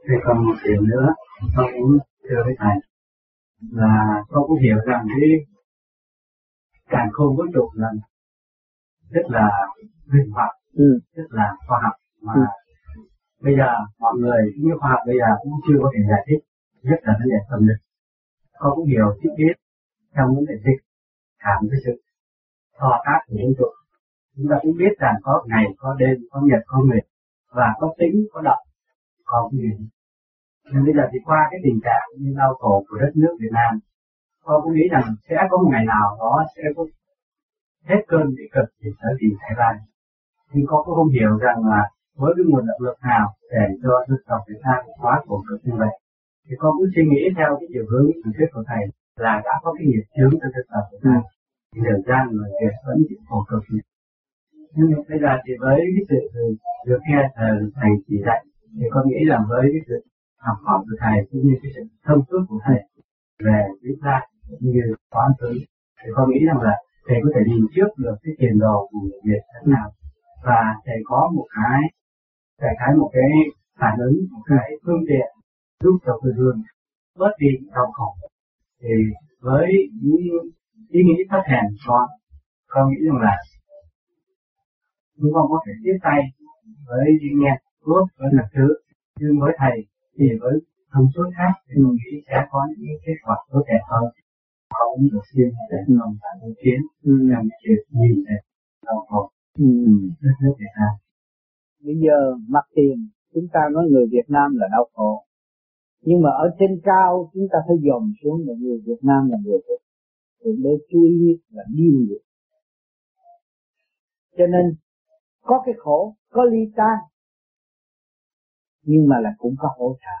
Thế còn một điểm nữa, con muốn thưa với thầy là con cũng hiểu rằng cái càn khôn vũ trụ là rất là huyền học, rất là khoa học mà bây giờ mọi người như khoa học bây giờ cũng chưa có thể giải thích, nhất là vấn đề tâm linh. Con cũng hiểu chút biết trong vấn đề dịch cảm với sự thọ tác của vũ trụ. Chúng ta cũng biết rằng có ngày, có đêm, có nhật, có nguyệt và có tính, có động, có nguyện. Nhưng bây giờ thì qua cái tình trạng như đau khổ của đất nước Việt Nam, con cũng nghĩ rằng sẽ có một ngày nào đó sẽ có hết cơn bị cực thì sẽ tìm thấy ra. Nhưng con cũng không hiểu rằng là với cái nguồn động lực nào để cho dân tộc Việt Nam hóa khổ cực như vậy. Thì con cũng suy nghĩ theo cái chiều hướng của thuyết của thầy là đã có cái nghiệp chướng cho dân tộc Việt Nam. Thì thời gian người Việt vẫn chịu khổ cực. Nhưng bây giờ thì với cái sự được nghe thầy chỉ dạy thì con nghĩ rằng với cái sự học hỏi của thầy cũng như cái sự thông suốt của thầy về viết ra cũng như toán thứ thì con nghĩ rằng là thầy có thể nhìn trước được cái tiền đồ của người Việt thế nào và thầy có một cái phản ứng, một cái phương tiện giúp cho quê hương bớt đi đau khổ. Thì với những ý nghĩ thấp hèn của con nghĩ rằng là chúng con có thể tiếp tay với nghe thuốc với lập thứ, nhưng với thầy thì với thông số khác thì mình nghĩ sẽ có những kết quả tốt đẹp hơn. Không được xin để lòng phản ứng kiến nhằm chuyện nhìn thấy đau khổ đất nước Việt Nam. Bây giờ mặt tiền chúng ta nói người Việt Nam là đau khổ, nhưng mà ở trên cao chúng ta phải dòm xuống là người Việt Nam là người Việt. Để chú ý nhất là điêu luyện. Cho nên có cái khổ, có ly tan, nhưng mà là cũng có hỗ trợ.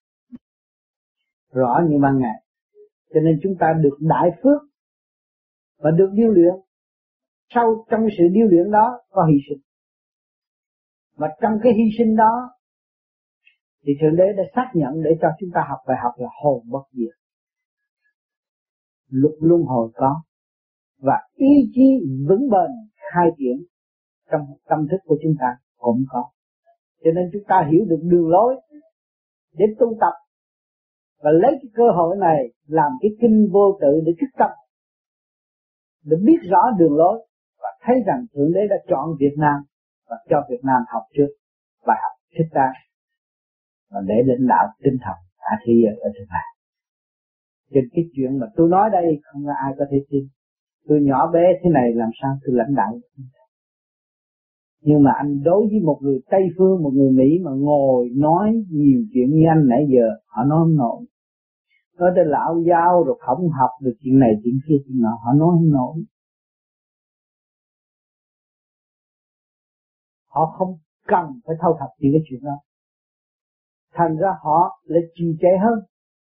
Rõ như ban ngày. Cho nên chúng ta được đại phước và được điêu luyện. Sau trong sự điêu luyện đó có hy sinh. Và trong cái hy sinh đó thì Thượng Đế đã xác nhận để cho chúng ta học bài học là hồn bất diệt. Luật luân hồi có. Và ý chí vững bền khai triển trong tâm thức của chúng ta cũng có. Cho nên chúng ta hiểu được đường lối để tu tập và lấy cái cơ hội này làm cái kinh vô tự để thức tâm, để biết rõ đường lối và thấy rằng Thượng Đế đã chọn Việt Nam và cho Việt Nam học trước bài học thích đáng và để lãnh đạo tinh thần hạ thi ở trên này. Trên cái chuyện mà tôi nói đây không có ai có thể tin. Tôi nhỏ bé thế này làm sao tôi lãnh đạo. Nhưng mà anh đối với một người Tây Phương, một người Mỹ mà ngồi nói nhiều chuyện như anh nãy giờ, họ nói không nổi. Nói tới lão giáo rồi không học được chuyện này chuyện kia chuyện nọ, họ nói không nổi. Họ không cần phải thâu thập những cái chuyện đó. Thành ra họ lại trì trệ hơn,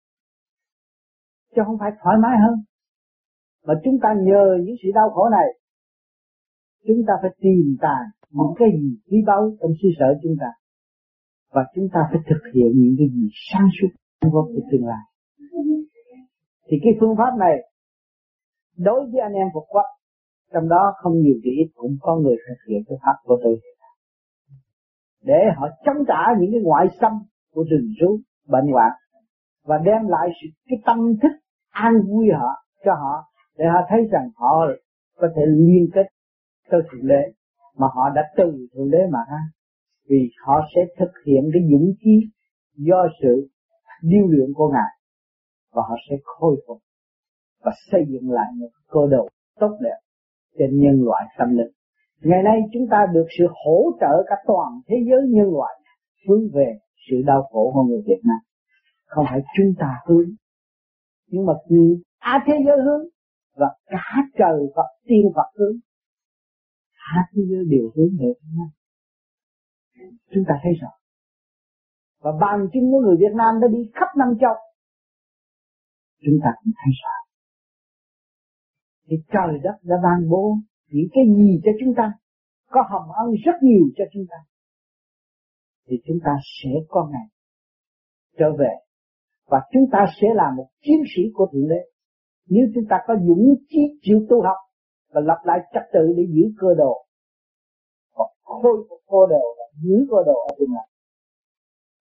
chứ không phải thoải mái hơn. Mà chúng ta nhờ những sự đau khổ này, chúng ta phải tìm tòi những cái gì quý báu trong xứ sở chúng ta, và chúng ta phải thực hiện những cái gì sáng suốt trong tương lai. Thì cái phương pháp này đối với anh em Phật quốc, trong đó không nhiều thì ít cũng có người thực hiện cái pháp của tôi, để họ chống trả những cái ngoại xâm của rừng rú bệnh hoạn và đem lại cái tâm thức an vui cho họ, để họ thấy rằng họ có thể liên kết tới Thượng Đế mà họ đã từ Thượng Đế mà ra, vì họ sẽ thực hiện cái dũng khí do sự điêu luyện của Ngài, và họ sẽ khôi phục và xây dựng lại một cơ đồ tốt đẹp trên nhân loại tâm linh. Ngày nay chúng ta được sự hỗ trợ cả toàn thế giới nhân loại hướng về sự đau khổ của người Việt Nam. Không phải chúng ta hướng, nhưng mà thế giới hướng và cả trời Phật tiên Phật hướng. Cả thế giới đều hướng về Việt Nam. Chúng ta thấy rõ. Và bằng chứng của người Việt Nam đã đi khắp năm châu. Chúng ta cũng thấy rõ. Thì trời đất đã ban bố những cái gì cho chúng ta, có hồng ân rất nhiều cho chúng ta, thì chúng ta sẽ có ngày trở về, và chúng ta sẽ là một chiến sĩ của Thượng Đế nếu chúng ta có dũng chí chịu tu học và lập lại trật tự để giữ cơ đồ và khôi phục cơ đồ và giữ cơ đồ ở trên này.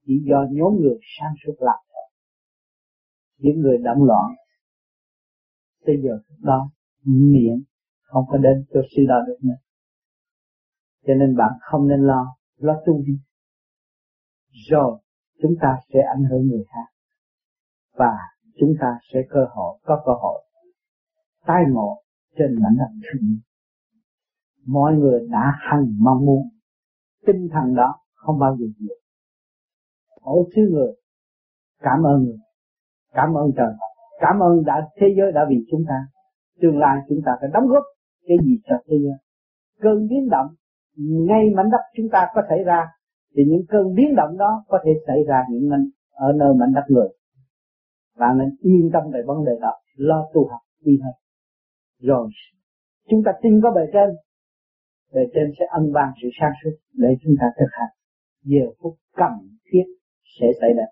chỉ do nhóm người sáng suốt làm thôi. Những người động loạn tới giờ đó miệng không có đến cho sư đạo được nữa. Cho nên bạn không nên lo tu đi. Rồi chúng ta sẽ ảnh hưởng người khác. Và chúng ta sẽ có cơ hội tái ngộ trên mảnh đất thương. Mọi người đã hằng mong muốn. Tinh thần đó không bao giờ diệt. Mỗi thứ người cảm ơn người, cảm ơn trời, cảm ơn thế giới đã vì chúng ta. Tương lai chúng ta phải đóng góp cái gì cho thế giới. Cơn biến động ngay mảnh đất chúng ta có xảy ra, thì những cơn biến động đó có thể xảy ra ở nơi mảnh đất người. Bạn nên yên tâm về vấn đề đó, lo tu học đi thôi. Rồi chúng ta tin có bề trên sẽ ân ban sự sáng suốt để chúng ta thực hành. Giờ phút cần thiết sẽ xảy ra.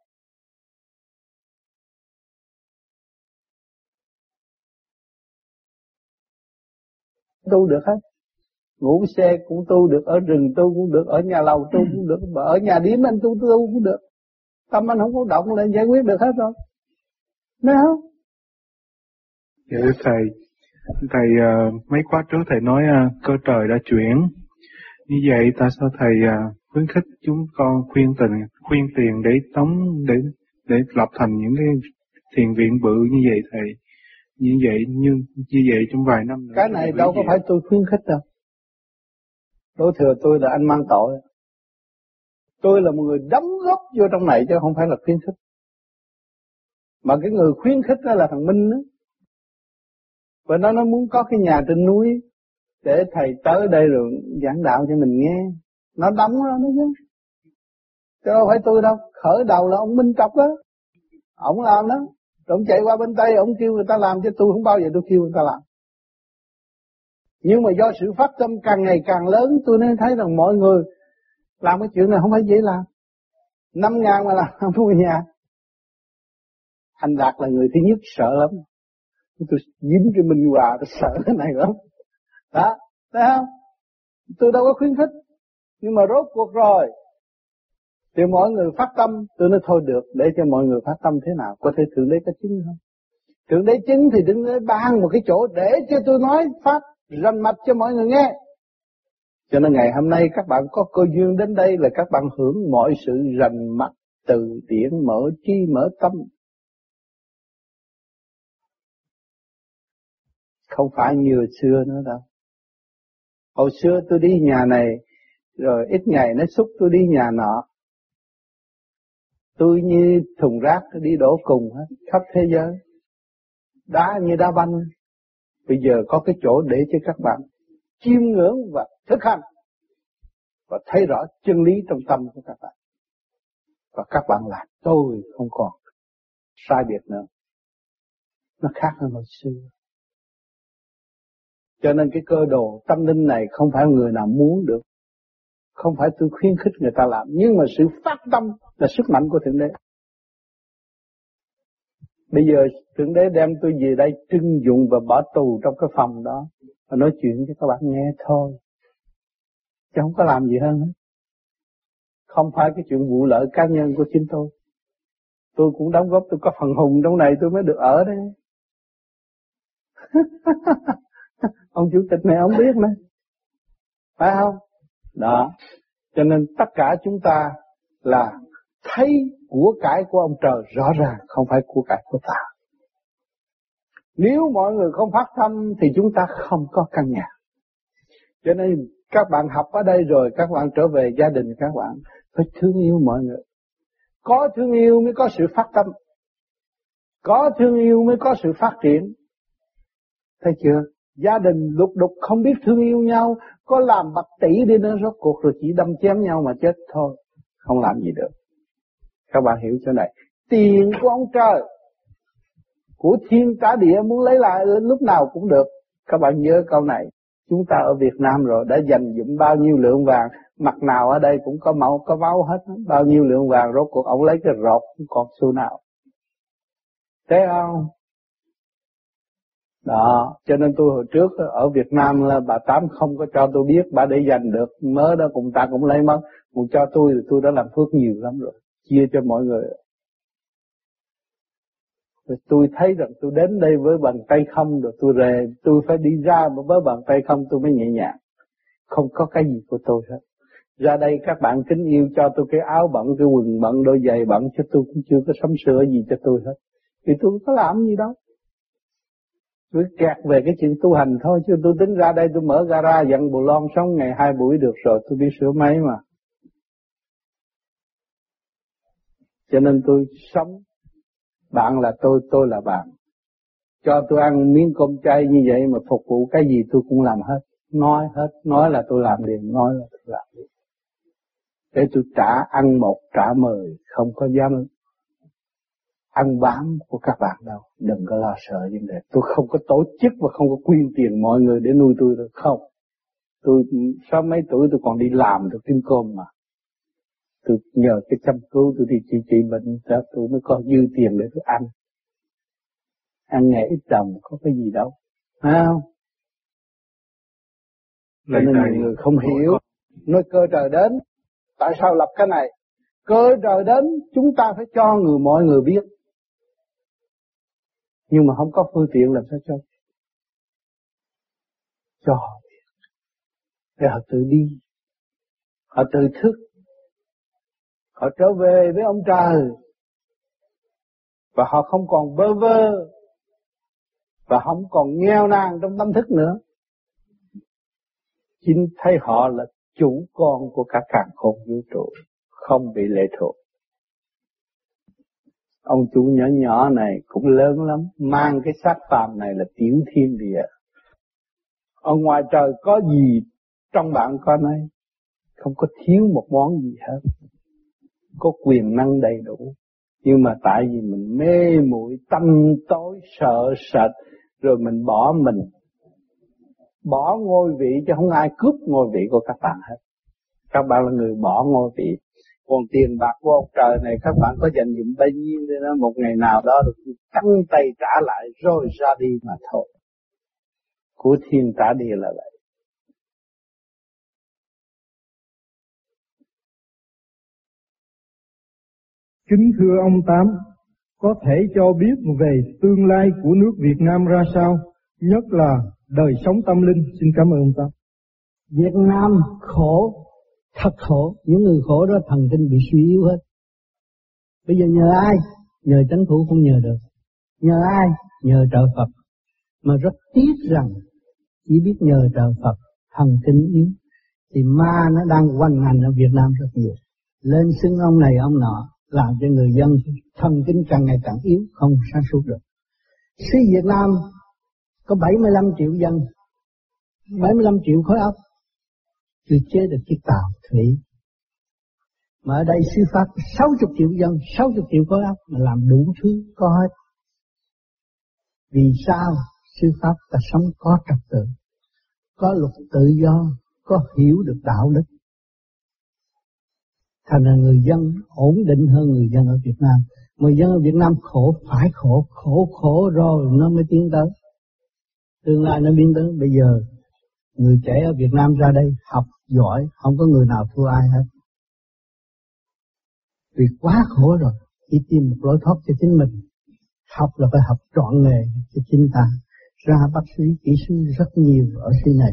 Tu được hết. Ngủ xe cũng tu được, ở rừng tu cũng được, ở nhà lầu tu cũng được, mà ở nhà điếm anh tu cũng được. Tâm anh không có động là giải quyết được hết rồi. Thấy không? Dạ thầy mấy khóa trước thầy nói cơ trời đã chuyển. Như vậy tại sao thầy khuyến khích chúng con khuyên tiền để lập thành những cái thiền viện bự như vậy thầy? Như vậy trong vài năm nữa. Cái này đâu có phải tôi khuyến khích đâu. Đổ thừa tôi là anh mang tội. Tôi là một người đóng góp vô trong này chứ không phải là khuyến khích. Mà cái người khuyến khích đó là thằng Minh đó. Và nó muốn có cái nhà trên núi để thầy tới đây rồi giảng đạo cho mình nghe. Nó đóng đó chứ. Chứ đâu phải tôi đâu. Khởi đầu là ông Minh Trọc đó. Ông làm đó. Rồi ông chạy qua bên Tây, ông kêu người ta làm, chứ tôi không bao giờ tôi kêu người ta làm. Nhưng mà do sự phát tâm càng ngày càng lớn, tôi nên thấy rằng mọi người làm cái chuyện này không phải dễ làm. 5.000 mà làm không mua nhà. Thành Đạt là người thứ nhất sợ lắm. Tôi dính cái Minh Hòa, tôi sợ cái này lắm. Đó, thấy không? Tôi đâu có khuyến khích. Nhưng mà rốt cuộc rồi thì mọi người phát tâm, tôi nói thôi được, để cho mọi người phát tâm thế nào, có thể Thượng Đế có chứng không? Thượng Đế chứng thì đừng nói ban một cái chỗ để cho tôi nói pháp rành mạch cho mọi người nghe. Cho nên ngày hôm nay các bạn có cơ duyên đến đây là các bạn hưởng mọi sự rành mạch, từ điển, mở trí, mở tâm. Không phải như hồi xưa nữa đâu. Hồi xưa tôi đi nhà này, rồi ít ngày nó xúc tôi đi nhà nọ. Tôi như thùng rác đi đổ cùng hết, khắp thế giới. Đá như đá banh. Bây giờ có cái chỗ để cho các bạn chiêm ngưỡng và thực hành. Và thấy rõ chân lý trong tâm của các bạn. Và các bạn là tôi không còn sai biệt nữa. Nó khác hơn hồi xưa. Cho nên cái cơ đồ tâm linh này không phải người nào muốn được. Không phải tôi khuyến khích người ta làm. Nhưng mà sự phát tâm là sức mạnh của Thượng Đế. Bây giờ Thượng Đế đem tôi về đây trưng dụng và bỏ tù trong cái phòng đó. Và nói chuyện cho các bạn nghe thôi. Chứ không có làm gì hơn hết. Không phải cái chuyện vụ lợi cá nhân của chính tôi. Tôi cũng đóng góp, tôi có phần hùng trong này tôi mới được ở đây. Ông chủ tịch này ông biết nữa. Phải không? Đó. Cho nên tất cả chúng ta là thấy của cải của ông trời rõ ràng, không phải của cải của ta. Nếu mọi người không phát tâm thì chúng ta không có căn nhà. Cho nên các bạn học ở đây rồi, các bạn trở về gia đình các bạn phải thương yêu mọi người. Có thương yêu mới có sự phát tâm. Có thương yêu mới có sự phát triển. Thấy chưa? Gia đình lục đục không biết thương yêu nhau, có làm bạc tỷ đi nữa rốt cuộc rồi chỉ đâm chém nhau mà chết thôi. Không làm gì được. Các bạn hiểu chỗ này. Tiền của ông trời, của thiên trả địa muốn lấy lại lúc nào cũng được. Các bạn nhớ câu này. Chúng ta ở Việt Nam rồi đã dành dụm bao nhiêu lượng vàng, mặt nào ở đây cũng có màu có máu hết. Bao nhiêu lượng vàng rốt cuộc ông lấy cái rột không còn xu nào. Thấy không? Đó, cho nên tôi hồi trước ở Việt Nam là bà Tám không có cho tôi biết, bà để dành được, mớ đó cùng ta cũng lấy mất, còn cho tôi thì tôi đã làm phước nhiều lắm rồi. chia cho mọi người. Rồi tôi thấy rằng tôi đến đây với bàn tay không, rồi tôi về, tôi phải đi ra với bàn tay không tôi mới nhẹ nhàng. Không có cái gì của tôi hết. Ra đây các bạn kính yêu cho tôi cái áo bận, cái quần bận, đôi giày bận, chứ tôi cũng chưa có sắm sửa gì cho tôi hết. Vì tôi không có làm gì đâu. Tôi kẹt về cái chuyện tu hành thôi, chứ tôi tính ra đây tôi mở gara dặn bù lon sống ngày 2 buổi được rồi, tôi biết sửa máy mà. Cho nên tôi sống, bạn là tôi là bạn. Cho tôi ăn miếng cơm chay như vậy mà phục vụ cái gì tôi cũng làm hết. Nói hết, nói là tôi làm liền, nói là tôi làm liền. Để tôi trả ăn 1 trả 10, không có dám ăn bám của các bạn đâu. Đừng có lo sợ vấn đề. Tôi không có tổ chức và không có quyên tiền mọi người để nuôi tôi đâu. Không. Tôi 6 mấy tuổi tôi còn đi làm được kiếm cơm mà. Tôi nhờ cái chăm cứu tôi đi trị bệnh, tôi mới có dư tiền để tôi ăn. Ăn ngày ít đồng có cái gì đâu. Phải không? Cho nên nhiều người không hiểu. Nói cơ trời đến. Tại sao lập cái này? Cơ trời đến chúng ta phải cho mọi người biết. Nhưng mà không có phương tiện làm sao cho họ biết. Để họ tự đi. Họ tự thức. Họ trở về với ông trời. Và họ không còn bơ vơ. Và không còn nghèo nàn trong tâm thức nữa. Chính thấy họ là chủ con của cả càn khôn vũ trụ, không bị lệ thuộc. Ông chủ nhỏ nhỏ này cũng lớn lắm, mang cái xác phàm này là tiểu thiên địa. Ở ngoài trời có gì trong bạn có nấy, không có thiếu một món gì hết, có quyền năng đầy đủ. Nhưng mà tại vì mình mê muội tâm tối sợ sệt, rồi mình bỏ ngôi vị, chứ không ai cướp ngôi vị của các bạn hết. Các bạn là người bỏ ngôi vị. Còn tiền bạc của ông trời này các bạn có dành dụm bao nhiêu để nó một ngày nào đó được căng tay trả lại rồi ra đi mà thôi. Của thiên trả địa là vậy. Kính thưa ông Tám, có thể cho biết về tương lai của nước Việt Nam ra sao, nhất là đời sống tâm linh? Xin cảm ơn ông Tám. Việt Nam khổ, thật khổ. Những người khổ đó thần kinh bị suy yếu hết. Bây giờ nhờ ai? Nhờ chính phủ không nhờ được. Nhờ ai? Nhờ trợ Phật. Mà rất tiếc rằng chỉ biết nhờ trợ Phật, thần kinh yếu. Thì ma nó đang hoành hành ở Việt Nam rất nhiều. Lên xưng ông này ông nọ, làm cho người dân thần kinh càng ngày càng yếu, không sáng suốt được. Xứ Việt Nam có 75 triệu dân, 75 triệu khối óc, chưa chế được chiếc tàu thủy. Mà ở đây sư Pháp 60 triệu dân, 60 triệu khối óc mà làm đủ thứ có hết. Vì sao? Sư Pháp ta sống có trật tự, có luật tự do, có hiểu được đạo đức. Thành ra người dân ổn định hơn người dân ở Việt Nam. Người dân ở Việt Nam khổ, phải khổ rồi nó mới tiến tới. Tương lai nó biến tới. Bây giờ người trẻ ở Việt Nam ra đây học giỏi, không có người nào thua ai hết. Vì quá khổ rồi, chỉ tìm một lối thoát cho chính mình. Học là phải học trọn nghề cho chính ta. Ra bác sĩ, kỹ sư rất nhiều ở xứ này.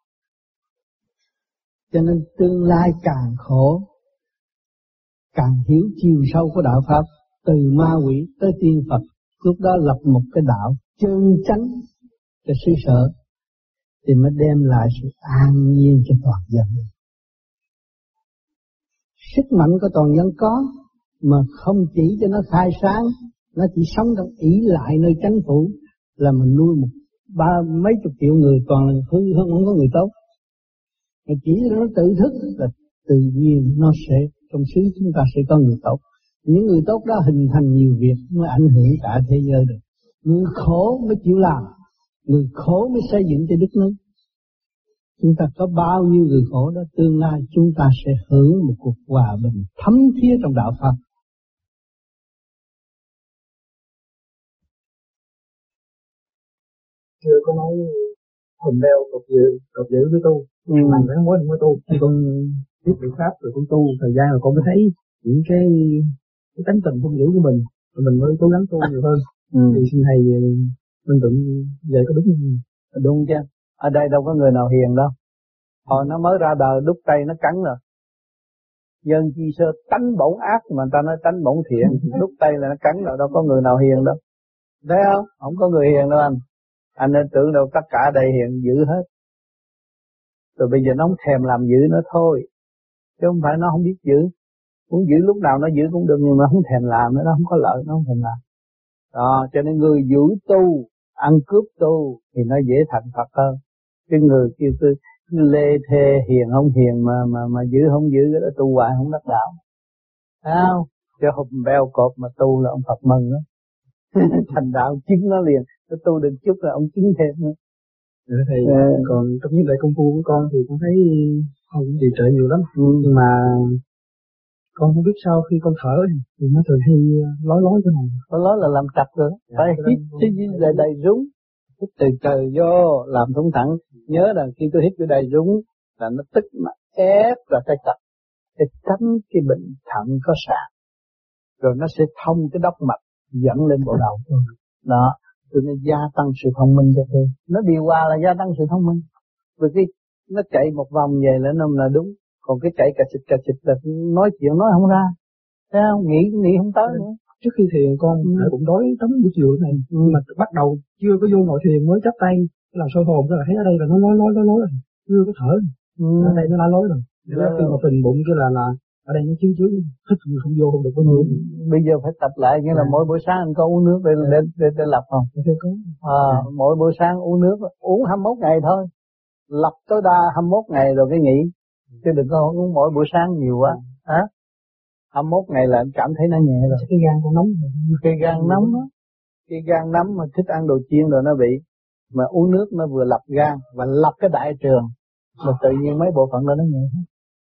Cho nên tương lai càng khổ, càng hiểu chiều sâu của đạo Pháp, từ ma quỷ tới tiên Phật, lúc đó lập một cái đạo chân chánh cho xứ sở, thì mới đem lại sự an nhiên cho toàn dân. Sức mạnh của toàn dân có, mà không chỉ cho nó khai sáng, nó chỉ sống trong ỷ lại nơi chánh phủ, là mình nuôi mấy chục triệu người toàn là hư hơn, không có người tốt. Mà chỉ nó tự thức là tự nhiên nó sẽ, trong xứ chúng ta sẽ có người tốt. Những người tốt đó hình thành nhiều việc mới ảnh hưởng cả thế giới được. Người khổ mới chịu làm, người khổ mới xây dựng cho đất nước. Chúng ta có bao nhiêu người khổ đó, tương lai chúng ta sẽ hưởng một cuộc hòa bình thấm thía trong đạo Pháp. Chưa có nói hồn đeo cột giữ với tu, làm cái mối tu, con biết được Pháp rồi con tu, thời gian rồi con mới thấy những cái cái tánh tình không giữ của mình mới cố gắng tu nhiều hơn. Thì xin thầy minh tụng vậy có đúng không? Đúng chứ. Ở đây đâu có người nào hiền đâu. Hồi nó mới ra đời đúc tay nó cắn rồi. Dân chi sơ tánh bổn ác mà người ta nói tánh bổn thiện, đúc tay là nó cắn rồi, đâu có người nào hiền đâu. Thấy không? Không có người hiền đâu anh. Anh nên tưởng đâu tất cả đây hiền dữ hết. Rồi bây giờ nó không thèm làm dữ nữa thôi. Chứ không phải nó không biết giữ. Muốn giữ lúc nào nó giữ cũng được, nhưng mà không thèm làm nữa, nó không có lợi, nó không thèm làm. Đó, cho nên người giữ tu, ăn cướp tu thì nó dễ thành Phật hơn. Cái người kêu cứ lê thê hiền không hiền mà giữ không giữ cái đó tu hoài không đắc đạo. Thấy không? Cho hùm beo cột mà tu là ông Phật mừng đó. Thành đạo chứng nó liền, nó tu được chút là ông chứng thêm nữa. Thầy, còn trong những đại công phu của con thì con thấy con cũng trì trệ nhiều lắm. Nhưng mà con không biết sao khi con thở thì nó thường hay lói cái này. Lói là làm trật rồi. Phải hít cái đầy rúng. Hít từ trời vô làm thông thẳng. Nhớ rằng khi tôi hít cái đầy rúng là nó tức mà ép vào cái trật để tránh cái bệnh thận có sạn. Rồi nó sẽ thông cái đốc mạch dẫn lên bộ đầu. Đó. Rồi nó gia tăng sự thông minh cho tôi. Nó điều hòa là gia tăng sự thông minh. Vì cái nó chạy một vòng về là đúng. Còn cái chạy cà xịt là nói chuyện nói không ra. Thấy không? Nghĩ không tới nữa. Trước khi thiền con cũng đói tắm buổi chiều này. Nhưng mà bắt đầu chưa có vô ngồi thiền mới chắp tay làm soi hồn, cái là thấy ở đây là nó lói rồi. Chưa có thở. Ở đây nó đã lói rồi. Khi mà phình bụng cái là ở đây nó chiếu hít không vô không được có người. Bây giờ phải tập lại, nghĩa là mỗi buổi sáng anh có uống nước để lập không? Mỗi buổi sáng uống nước, uống 21 ngày thôi. Lập tối đa 21 ngày rồi cái nghỉ. Chứ đừng có uống mỗi buổi sáng nhiều quá. 21 ngày là anh cảm thấy nó nhẹ rồi. Cái gan con nóng. Cái gan nóng đó. Cái gan nóng mà thích ăn đồ chiên rồi nó bị. Mà uống nước nó vừa lập gan và lập cái đại trường. Mà tự nhiên mấy bộ phận đó nó nhẹ hết.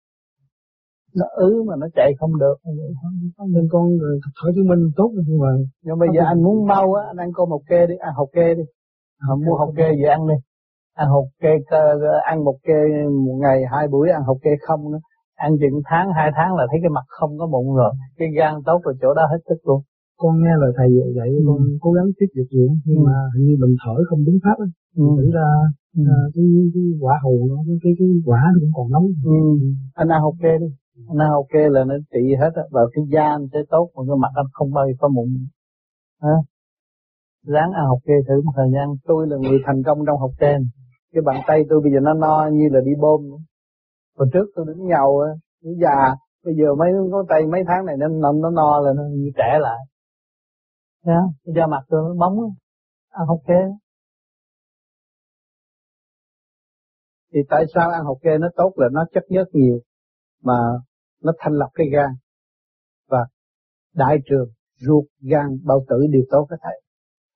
Nó mà nó chạy không được. Nên con thở chứng minh tốt rồi. Nhưng bây giờ anh muốn mau á, anh ăn con một kê đi, ăn hột kê đi. Mua hột kê về ăn đi. Ăn hột kê, ăn một kê một ngày 2 buổi, ăn hột kê không nữa. Ăn chừng tháng 2 tháng là thấy cái mặt không có mụn rồi. Cái gan tốt rồi, chỗ đó hết tức luôn. Con nghe lời thầy dạy con cố gắng tiếp tục dưỡng, nhưng mà hình như mình thở không đúng pháp á. Thử ra cái quả hầu nó, cái quả nó cũng còn nóng. Anh ăn hột kê đi. Anh ăn hột kê là nó trị hết á, và cái da anh sẽ tốt, mà cái mặt anh không bao giờ có mụn. Ráng ăn hột kê thử một thời gian. Tôi là người thành công trong hột kê. Cái bàn tay tôi bây giờ nó no như là đi bơm. Hồi trước tôi đứng nhầu á, nó già. Bây giờ mấy ngón tay mấy tháng này nó no là nó như trẻ lại. Thấy không? Cái da mặt tôi nó bóng á. Ăn hột kê. Thì tại sao ăn hột kê nó tốt là nó chất nhớt nhiều. Mà nó thanh lọc cái gan. Và đại trường, ruột, gan, bao tử đều tốt các thầy.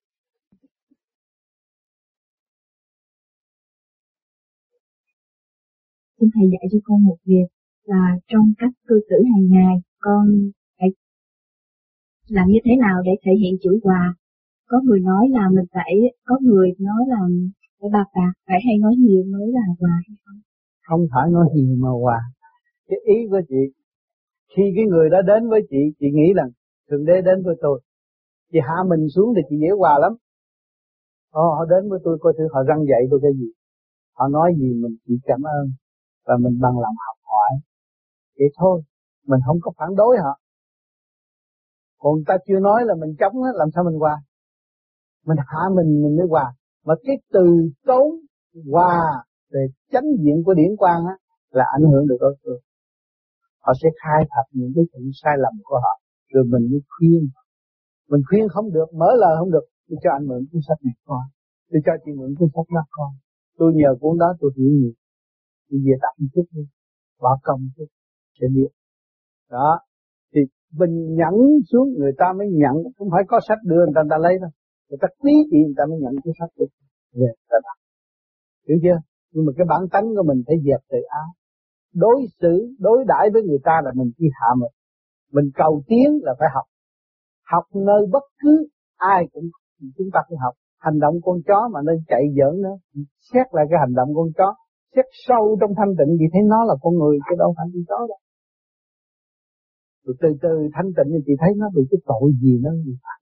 Xin thầy dạy cho con một việc là trong cách cư xử hàng ngày con phải làm như thế nào để thể hiện chữ hòa. Có người nói là mình phải, có người nói là phải bạc, phải hay nói nhiều mới là hòa hay không? Không phải nói nhiều mà hòa. Cái ý của chị, khi cái người đó đến với chị nghĩ rằng Thượng Đế đến với tôi. Chị hạ mình xuống thì chị dễ hòa lắm. Họ đến với tôi coi thử họ răng dạy tôi cái gì. Họ nói gì mình chỉ cảm ơn. Và mình bằng lòng học hỏi. Vậy thôi, mình không có phản đối họ. Còn ta chưa nói là mình chống á, làm sao mình hòa? Mình hạ mình mới hòa. Mà cái từ tốn hòa về chánh diện của điển quang á, là ảnh hưởng được đối phương. Họ sẽ khai thật những cái chuyện sai lầm của họ. Rồi mình mới khuyên. Mình khuyên không được, mở lời không được. Tôi cho anh mượn cuốn sách này con. Tôi cho chị mượn cuốn sách đó con. Tôi nhờ cuốn đó tôi hiểu nhiều. Tôi về tập một chút đi. Bỏ công chút. Sẽ biết. Đó. Thì mình nhận xuống người ta mới nhận. Không phải có sách đưa người ta lấy đâu. Người ta quý chị người ta mới nhận cái sách được. Về ta đọc. Hiểu chưa? Nhưng mà cái bản tánh của mình phải dẹp tự ái. Đối xử, đối đãi với người ta là mình chỉ hạ mình. Mình cầu tiến là phải học. Học nơi bất cứ ai cũng chúng ta cũng học. Hành động con chó mà nên chạy giỡn nữa. Xét lại cái hành động con chó. Xét sâu trong thanh tịnh vì thấy nó là con người chứ đâu phải con chó đâu. Rồi từ từ thanh tịnh thì chị thấy nó bị cái tội gì nó bị phạm.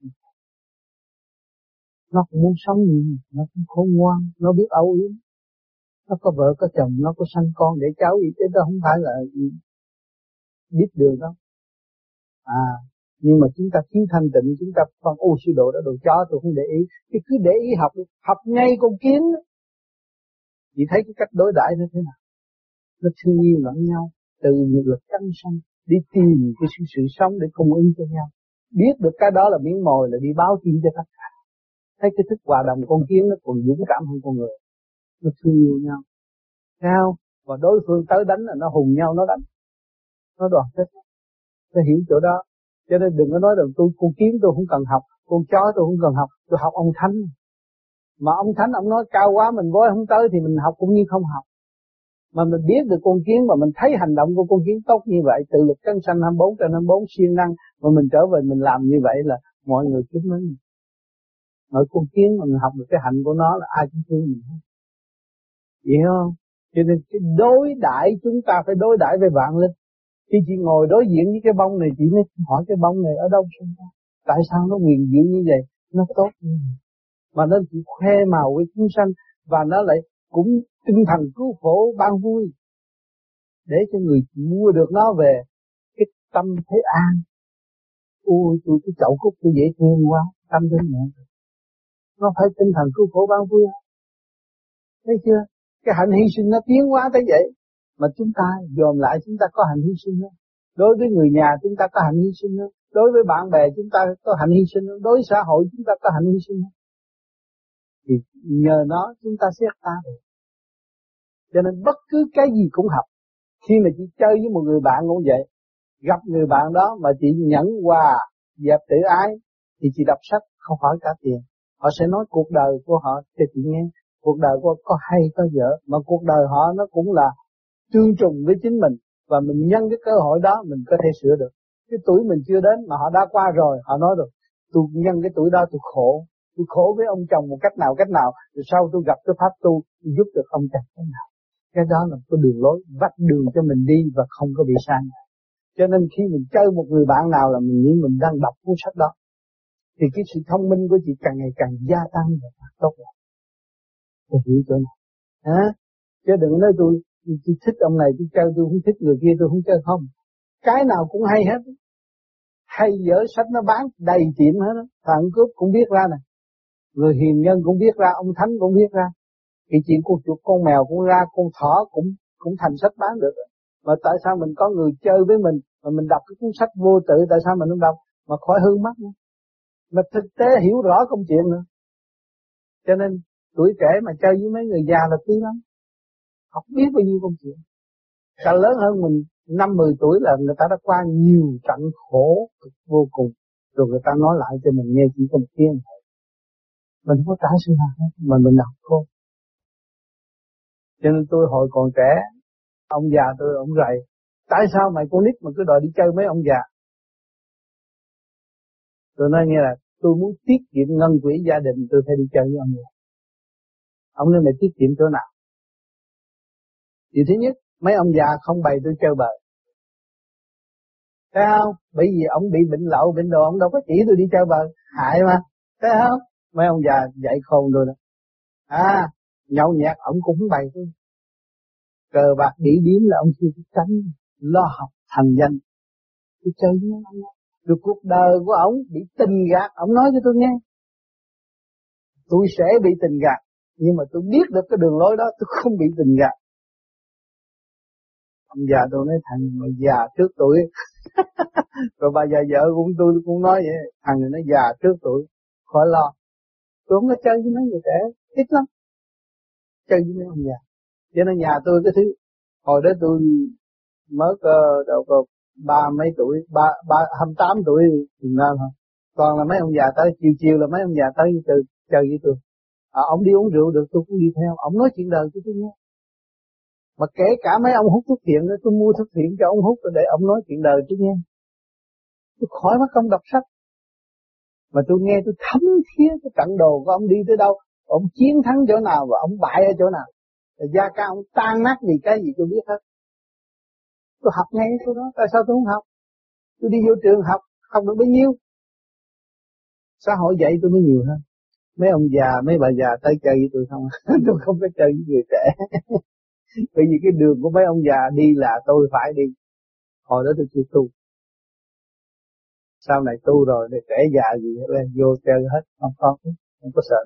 Nó cũng muốn sống gì, nó cũng khôn ngoan, nó biết âu yếm. Nó có vợ có chồng, nó có sanh con để cháu gì chứ đó không phải là biết đường đâu. Nhưng mà chúng ta thiếu thanh tịnh, chúng ta phân ô sư độ đó đồ chó tôi không để ý. Thì cứ để ý học đi, học ngay con kiến đó. Chị thấy cái cách đối đãi nó thế nào? Nó thương yêu lẫn nhau, từ nghiệp lực căn sanh, đi tìm cái sự sống để cung ứng cho nhau. Biết được cái đó là miếng mồi là đi báo tin cho tất cả. Thấy cái thức hòa đồng con kiến nó còn dũng cảm hơn con người. Nó thương yêu nhau. Sao? Và đối phương tới đánh là nó hùng nhau, nó đánh. Nó đoàn kết. Nó hiểu chỗ đó. Cho nên đừng có nói rằng con kiến tôi không cần học, con chó tôi không cần học, tôi học ông Thánh. Mà ông Thánh ông nói cao quá mình vối không tới thì mình học cũng như không học. Mà mình biết được con kiến mà mình thấy hành động của con kiến tốt như vậy, tự lực cân sanh 24/24 siêng năng, mà mình trở về mình làm như vậy là mọi người kính mến mình. Mỗi con kiến mà mình học được cái hạnh của nó là ai cũng thương mình. Hiểu không? Cho nên cái đối đãi chúng ta phải đối đãi với vạn linh. Khi chị ngồi đối diện với cái bông này, chị mới hỏi cái bông này ở đâu sinh ra? Tại sao nó huyền diệu như vậy? Nó tốt như vậy. Mà nó chỉ khoe màu với chúng sanh, và nó lại cũng tinh thần cứu khổ ban vui. Để cho người mua được nó về cái tâm thế an. Ôi tôi cái chậu cúc tôi dễ thương quá, tâm thế nhẹ. Nó phải tinh thần cứu khổ ban vui. Thấy chưa? Cái hạnh hy sinh nó tiến hóa tới vậy. Mà chúng ta dòm lại chúng ta có hạnh hy sinh đó. Đối với người nhà chúng ta có hạnh hy sinh đó. Đối với bạn bè chúng ta có hạnh hy sinh đó. Đối với xã hội chúng ta có hạnh hy sinh đó. Thì nhờ nó chúng ta xét ta được. Cho nên bất cứ cái gì cũng học. Khi mà chị chơi với một người bạn cũng vậy. Gặp người bạn đó mà chị nhẫn hòa, dẹp tự ái, thì chị đọc sách không hỏi cả tiền. Họ sẽ nói cuộc đời của họ cho chị nghe. Cuộc đời của họ có hay có dở, mà cuộc đời họ nó cũng là tương trùng với chính mình, và mình nhân cái cơ hội đó mình có thể sửa được. Cái tuổi mình chưa đến mà họ đã qua rồi, họ nói rồi, tôi nhân cái tuổi đó tôi khổ với ông chồng một cách nào, rồi sau tôi gặp cái pháp tu, tôi giúp được ông chồng thế nào. Cái đó là cái đường lối, vạch đường cho mình đi và không có bị sai. Cho nên khi mình chơi một người bạn nào là mình nghĩ mình đang đọc cuốn sách đó, thì cái sự thông minh của chị càng ngày càng gia tăng và tốt hơn. Tôi hiểu chỗ này. Chứ đừng nói tôi thích ông này tôi chơi, tôi không thích người kia tôi không chơi. Không, cái nào cũng hay hết. Hay dở sách nó bán đầy tiệm hết đó. Thằng cướp cũng biết ra nè, người hiền nhân cũng biết ra, ông thánh cũng biết ra. Cái chuyện con chuột con mèo cũng ra, con thỏ cũng thành sách bán được. Mà tại sao mình có người chơi với mình mà mình đọc cái cuốn sách vô tự, tại sao mình không đọc mà khỏi hư mắt nữa. Mà thực tế hiểu rõ công chuyện nữa. Cho nên tuổi trẻ mà chơi với mấy người già là tí lắm. Học biết bao nhiêu công chuyện. Càng lớn hơn mình 5-10 tuổi là người ta đã qua nhiều trận khổ vô cùng. Rồi người ta nói lại cho mình nghe chỉ có một tiếng. Mình không có trả sự hạt mà mình học thôi. Cho nên tôi hồi còn trẻ, ông già tôi ông rầy, tại sao mày con nít mà cứ đòi đi chơi mấy ông già? Tôi nói nghe là tôi muốn tiết kiệm ngân quỹ gia đình, tôi phải đi chơi với ông già. Ông nói mày tiết kiệm chỗ nào? Thì thứ nhất, mấy ông già không bày tôi chơi bời. Thấy không? Bởi vì ông bị bệnh lậu, bệnh đồ, ông đâu có chỉ tôi đi chơi bời, hại mà. Thấy không? Mấy ông già dạy khôn rồi đó. Nhậu nhẹt ông cũng không bày tôi. Cờ bạc đĩ điếm là ông chưa tránh, lo học thành danh. Tôi chơi với ông. Rồi cuộc đời của ông bị tình gạt, ông nói cho tôi nghe. Tôi sẽ bị tình gạt, nhưng mà tôi biết được cái đường lối đó, tôi không bị tình gạt. Ông già tôi nói thằng mày già trước tuổi. Rồi bà già vợ tôi cũng nói vậy, thằng này nó già trước tuổi, khỏi lo. Tôi không có chơi với mấy người trẻ, ít lắm. Chơi với mấy ông già. Cho nên nhà tôi cái thứ, hồi đó tôi mới đâu có 28 tuổi thì nên thôi. Còn là mấy ông già tới, chiều là mấy ông già tới chơi với tôi. Ông đi uống rượu được tôi cũng đi theo, ông nói chuyện đời cho tôi nghe. Mà kể cả mấy ông hút thuốc phiện đó, tôi mua thuốc phiện cho ông hút để ông nói chuyện đời tôi nghe. Tôi khỏi mất công đọc sách. Mà tôi nghe tôi thấm thía cái trận đồ của ông đi tới đâu, ông chiến thắng chỗ nào và ông bại ở chỗ nào. Rồi gia ca ông tan nát vì cái gì tôi biết hết. Tôi học ngay cái đó, tại sao tôi không học? Tôi đi vô trường học được bấy nhiêu. Xã hội dạy tôi mới nhiều hơn. Mấy ông già, mấy bà già tới chơi với tôi không? Tôi không có chơi với người trẻ. Bởi vì cái đường của mấy ông già đi là tôi phải đi. Hồi đó tôi chưa tu. Sau này tu rồi để trẻ già gì lên vô chơi hết, không có sợ.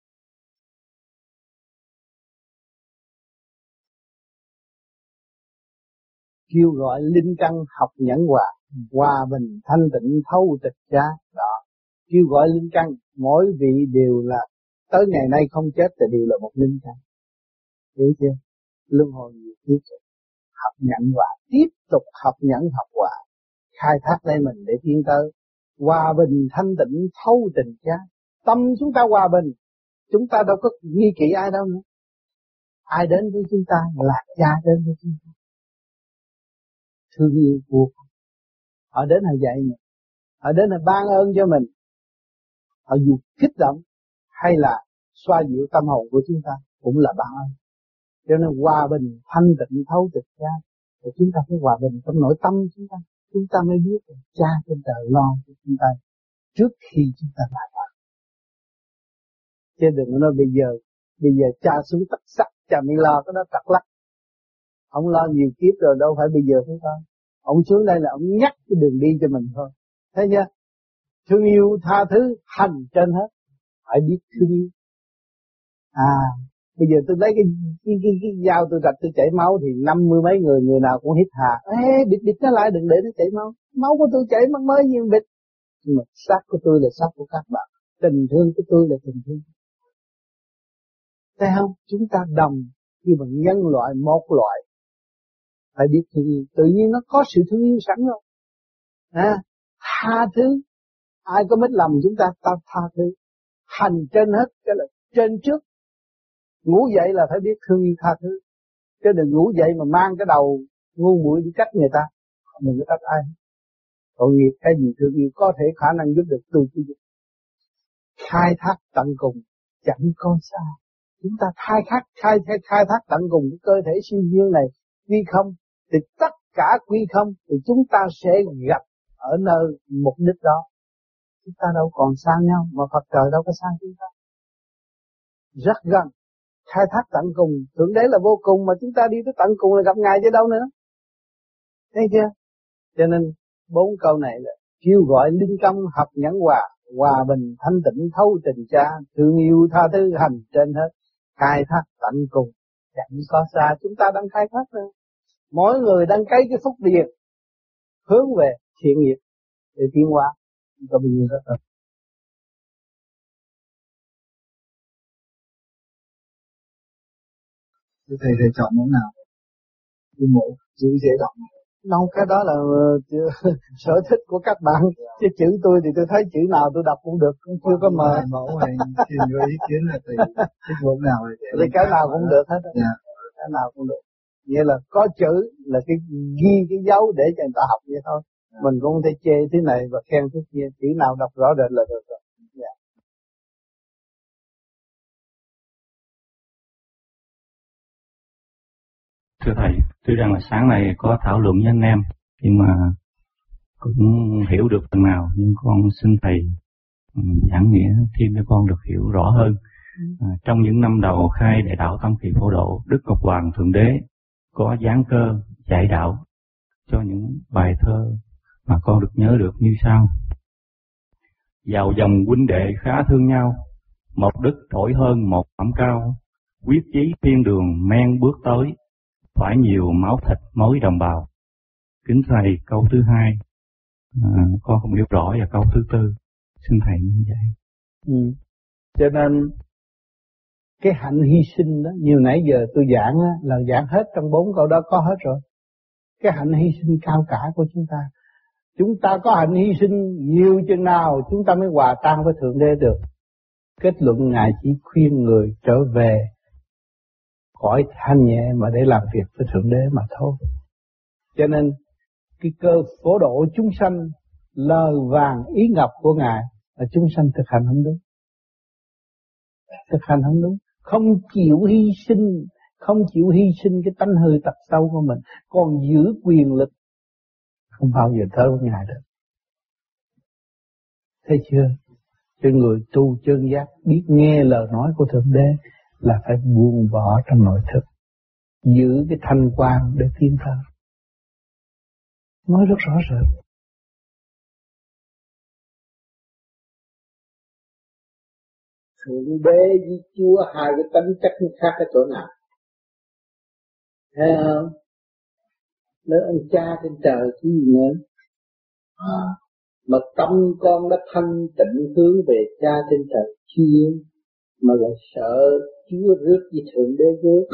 Kêu gọi linh căn học nhẫn hòa, hòa bình thanh tịnh thâu tịch cha. Đó, kêu gọi linh căn, mỗi vị đều là tới ngày nay không chết thì đều là một linh căn. Hiểu chưa? Luân hồi nhiều kiếp học nhẫn hòa, tiếp tục học nhẫn học hòa, khai thác lên mình để tiến tới hòa bình thanh tịnh thâu tình cha. Tâm chúng ta hòa bình, chúng ta đâu có nghi kỵ ai đâu nữa. Ai đến với chúng ta là cha đến với chúng ta. Thương yêu vô cùng. Họ đến họ dạy mình, họ đến họ ban ơn cho mình, họ dù kích động hay là xoa dịu tâm hồn của chúng ta cũng là ban ơn. Cho nên hòa bình thanh tịnh thấu tịch cha, thì chúng ta phải hòa bình trong nội tâm chúng ta mới biết là cha trên trời lo cho chúng ta trước khi chúng ta lại vào. Chứ đừng nói bây giờ cha xuống tắc sắc, cha mới lo cái đó trật lắc. Ông lo nhiều kiếp rồi, đâu phải bây giờ phải không? Ông xuống đây là ông nhắc cái đường đi cho mình thôi. Thấy chưa? Thương yêu tha thứ hành trên hết. Phải biết thương yêu. Bây giờ tôi lấy cái dao tôi rạch tôi chảy máu thì 50 mấy người nào cũng hít hà. Bịt nó lại, đừng để nó chảy máu. Máu của tôi chảy mất mới như bịt. Nhưng mà xác của tôi là xác của các bạn. Tình thương của tôi là tình thương. Thấy không? Chúng ta đồng như bằng nhân loại một loại. Phải biết thương yêu. Tự nhiên nó có sự thương yêu sẵn rồi. Tha thứ. Ai có mất lầm chúng ta tha thứ. Hành trên hết, cái là trên trước. Ngủ dậy là phải biết thương yêu tha thứ. Chứ đừng ngủ dậy mà mang cái đầu ngu muội đi trách người ta. Đừng có trách ai. Tội nghiệp cái gì thương yêu có thể khả năng giúp được tôi chứ. Khai thác tận cùng chẳng có xa. Chúng ta khai thác tận cùng cái cơ thể siêu nhiên này quy không, thì tất cả quy không thì chúng ta sẽ gặp ở nơi mục đích đó. Chúng ta đâu còn xa nhau, mà Phật trời đâu có xa chúng ta. Rất gần. Khai thác tận cùng, Thượng Đế là vô cùng mà chúng ta đi tới tận cùng là gặp Ngài chứ đâu nữa. Thấy chưa? Cho nên 4 câu này là kêu gọi linh căn học nhẫn hòa, hòa bình thanh tịnh thấu tình cha, thương yêu tha thứ hành trên hết. Khai thác tận cùng, chẳng có xa, chúng ta đang khai thác nữa. Mỗi người đang cấy cái phúc điền hướng về thiện nghiệp để tiến hóa. Chúng ta bình rất là thầy chọn món nào? Đi mộ chữ dễ đọc. Không, cái đó là sở thích của các bạn. Chứ chữ tôi thì tôi thấy chữ nào tôi đọc cũng được, cũng chưa có mờ. Mẫu này xin có ý kiến là thầy thích mẫu nào thì cái nào cũng được hết. Cái nào cũng được. Nghĩa là có chữ là cái ghi cái dấu để cho người ta học vậy thôi. Mình cũng không thể chê thế này và khen thế kia. Chữ nào đọc rõ rệt là được rồi. Thưa Thầy, tuy rằng là sáng nay có thảo luận với anh em, nhưng mà cũng hiểu được phần nào, nhưng con xin Thầy giảng nghĩa thêm cho con được hiểu rõ hơn. Trong những năm đầu khai đại đạo Tam Kỳ Phổ Độ, Đức Ngọc Hoàng Thượng Đế có giáng cơ dạy đạo cho những bài thơ mà con được nhớ được như sau. Vào dòng huynh đệ khá thương nhau, một đức trỗi hơn một phẩm cao, quyết chí thiên đường men bước tới, phải nhiều máu thịt mối đồng bào. Kính Thầy, câu thứ 2 con không hiểu rõ, và câu thứ 4 xin Thầy minh dạy. Cho nên cái hạnh hy sinh đó, nhiều nãy giờ tôi giảng á, là giảng hết trong 4 câu đó có hết rồi. Cái hạnh hy sinh cao cả của chúng ta có hạnh hy sinh nhiều chừng nào chúng ta mới hòa tan với Thượng Đế được. Kết luận Ngài chỉ khuyên người trở về khỏi thanh nhẹ mà để làm việc với Thượng Đế mà thôi. Cho nên cái cơ phổ độ chúng sanh, lời vàng ý ngọc của Ngài là chúng sanh thực hành không đúng. Thực hành không đúng, không chịu hy sinh cái tánh hư tật xấu của mình, còn giữ quyền lực không bao giờ tới với Ngài được. Thấy chưa? Cho người tu chân giác biết nghe lời nói của Thượng Đế là phải buông bỏ trong nội thức, giữ cái thanh quan để tiến tới. Nói rất rõ ràng. Thượng Đế với Chúa hai cái tánh chất khác ở chỗ nào? Thấy không? Nếu ông cha trên trời cái gì nữa? Mà tâm con đã thanh tịnh hướng về cha trên trời chưa, mà lại sợ Chúa rước với Thượng Đế rước.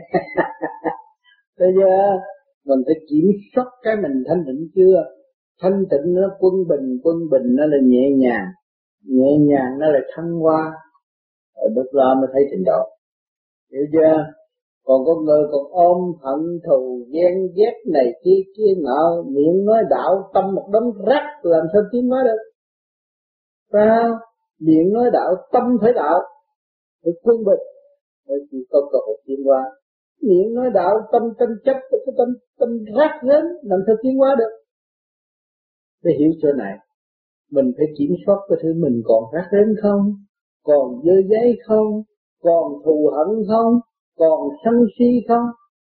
Bây giờ mình phải kiểm soát cái mình thanh tịnh chưa? Thanh tịnh nó quân bình nó là nhẹ nhàng nó là thăng hoa. Rồi lúc đó mới thấy trình độ. Hiểu chưa? Còn có người còn ôm hận thù ghen ghét này kia nọ, miệng nói đạo tâm một đống rác, làm sao tiến hóa được? Phải không? Miệng nói đạo tâm phải đạo, phải quân bình, rồi chỉ có cơ hội tiến hóa. Miệng nói đạo tâm tranh chấp, cái tâm rác rến, làm sao tiến hóa được? Để hiểu chỗ này, mình phải kiểm soát cái thứ mình còn rác rến không, còn dơ giấy không, còn thù hận không, còn sân si không.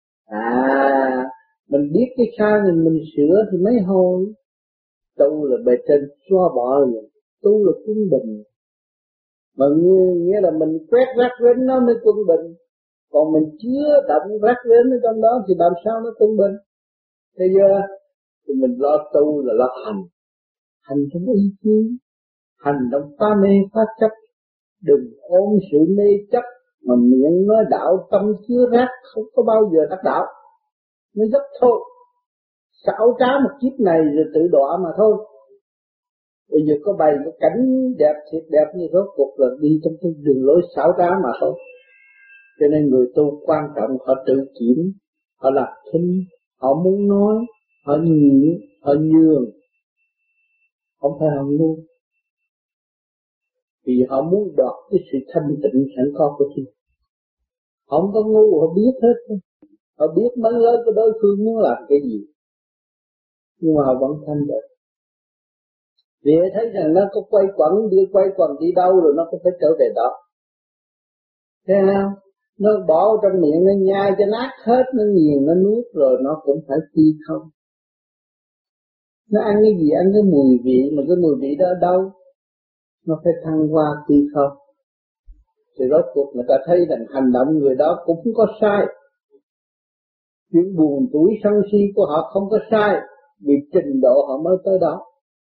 Mình biết cái sai mình sửa thì mấy hồi. Tu là bề trên xóa bỏ rồi, tu là quân bình. Mà nghĩa là mình quét rác rến nó mới quân bình, còn mình chứa đậm rác rến ở trong đó thì làm sao nó quân bình? Bây giờ thì mình lo tu là lo hành trong ý chí, hành trong phá mê phá chấp. Đừng ôm sự mê chấp mà miệng nói đạo tâm chứa rác, không có bao giờ đắc đạo. Nó dốc thôi, xảo trá một kiếp này rồi tự đọa mà thôi. Bây giờ có bày cái cảnh đẹp thiệt đẹp như rốt cuộc là đi trong cái đường lối xảo trá mà thôi. Cho nên người tu quan trọng họ tự kiểm, họ làm thinh, họ muốn nói, họ nhịn, họ nhường, không phải họ ngu. Vì họ muốn đoạt cái sự thanh tịnh sẵn có của chính. Họ không có ngu, họ biết hết. Họ biết mấy lớn của đối phương muốn làm cái gì, nhưng mà họ vẫn thanh tịnh. Vì thấy rằng nó có quay quẩn đi đâu rồi nó cũng phải trở về đó. Thấy không? Nó bỏ trong miệng nó nhai cho nát hết, nó nghiền nó nuốt rồi nó cũng phải đi không. Nó ăn cái gì, ăn cái mùi vị, mà cái mùi vị đó ở đâu? Nó phải thăng hoa đi không. Thì rốt cuộc người ta thấy rằng hành động người đó cũng không có sai. Chuyện buồn tuổi sân si của họ không có sai, vì trình độ họ mới tới đó.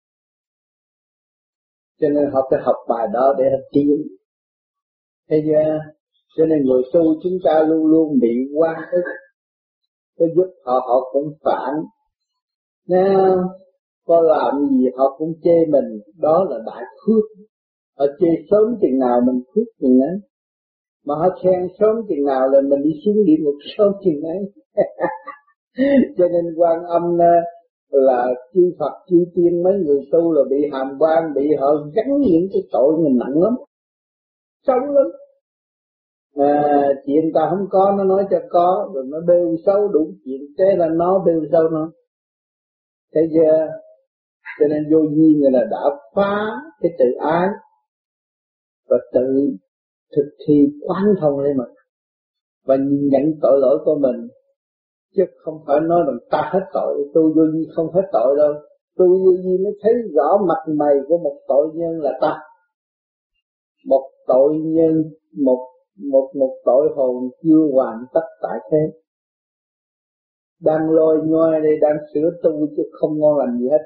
Cho nên họ phải học bài đó để họ tiến. Thế giờ, cho nên người tu chúng ta luôn luôn bị qua ức. Có giúp họ cũng phản. Nếu có làm gì họ cũng chê mình, đó là đại phước. Họ chê sớm chừng nào mình phước chừng ấy. Mà họ khen sớm chừng nào là mình đi xuống địa ngục sớm chừng ấy. Cho nên Quan Âm là chư Phật chư Tiên, mấy người tu là bị hàm quan, bị họ gắn những cái tội mình nặng lắm, xấu lắm. Chuyện ta không có nó nói cho có, rồi nó bêu xấu đủ chuyện, thế là nó bêu xấu nó. Thế giờ cho nên vô vi người là đã phá cái tự ái và tự thực thi quán thông lên mình và nhìn nhận tội lỗi của mình, chứ không phải nói rằng ta hết tội. Tôi vô vi không hết tội đâu, tôi vô vi mới thấy rõ mặt mày của một tội nhân là ta, một tội nhân, một tội hồn chưa hoàn tất tại thế, đang lôi nhoi đây, đang sửa tu chứ không ngon lành gì hết.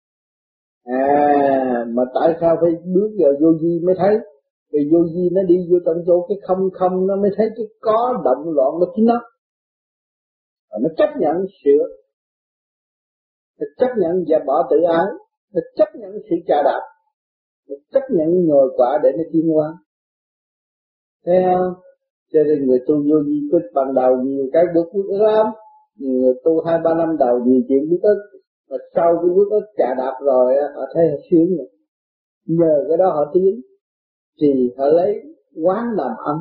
Mà tại sao phải bước vào vô vi mới thấy? Vì vô vi nó đi vô trong chỗ cái không nó mới thấy cái có động loạn của chính nó. Nó chấp nhận sửa, nó chấp nhận và bỏ tự ái, nó chấp nhận sự trà đạp, nó chấp nhận nhồi quả để nó tiến hóa. Thấy không? Cho nên người tu vô vi cứ ban đầu nhiều cái bước ức lắm. Nhiều người tu 2-3 năm đầu nhiều chuyện bước ức, mà sau cái bước ức trà đạp rồi họ thấy họ sướng rồi. Nhờ cái đó họ tiến, thì họ lấy quán làm âm.